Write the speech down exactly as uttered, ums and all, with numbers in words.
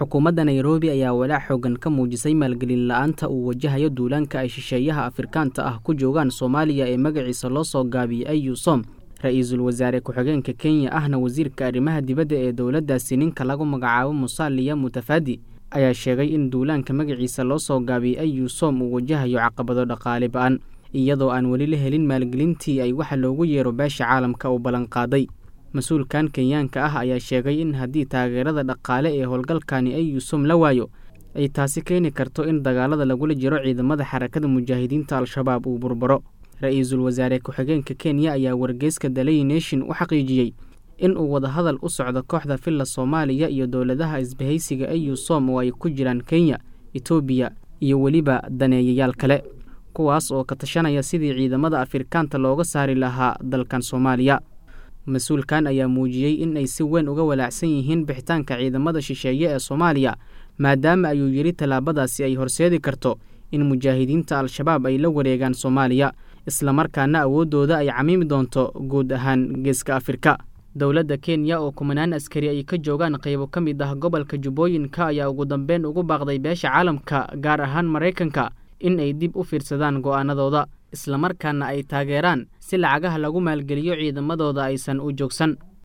xukuumadda Nairobi ayaa walaac xooggan ka muujisay maalgelin la'aanta uu wajahayo duulaanka ay shisheeyaha Afrikaanta ah ku joogaan Soomaaliya ee magaciisa loo soo gaabiyay AUSOM. Ra'iisul Wasaare ku-xigeenka Kenya ahna wasiirka arrimaha dibadda ee dowladdaasi ninka lagu magacaabo Musalia Mutafadi ayaa sheegay in duulaanka magaciisa loo soo gaabiyay AUSOM uu wajahayo caqabado dhaqaale ba'an iyadoo aan wali la helin maalgelintii ay waxa loogu yeero beesha caalamka u balan qaaday. Mas'uulkan Kenyaanka ah ayaa sheegay in haddii taageerada dhaqaale ee howlgalkani AUSOM la waayo ay taasi keeni karto in dagaalada lagula jiro ciidamada xarakada mujaahidiinta Al-Shabaab uu burburo. Ra'iisul Wasaare ku-xigeenka Kenya ayaa wargeyska Daily Nation u xaqiijiyay in uu wada hadal u socdo kooxda Filla Soomaaliya iyo dowladaha isbahaysiga AUSOM oo ay ku jiraan Kenya, Ethiopia iyo waliba daneeyayaal kale kuwaas oo ka tashanaya sidii ciidamada Afrikaanta looga saari lahaa dalkan Soomaaliya. Mas'uulkan ayaa muujiyay in ay si weyn uga walaacsan yihiin bixitaanka ciidamada shisheeye ee Soomaaliya maadaama ayuu yiri talaabadaasi ay horseedi karto in mujaahidiinta Al-Shabaab ay la wareegaan Soomaaliya isla markaana awoodooda ay camiimi doonto guud ahaan geeska Afrika. Dowladda Kenya oo kumanaan askari ay ka joogaan qaybo ka mid ah gobolka Jubbooyinka ayaa ugu dambeyn ugu baaqday beesha caalamka gaar ahaan Mareykanka in ay dib u fiirsadaan go'aanadooda isla markaana ay taageeraan si lacagaha lagu maalgeliyo ciidamadooda aysan u joogsan.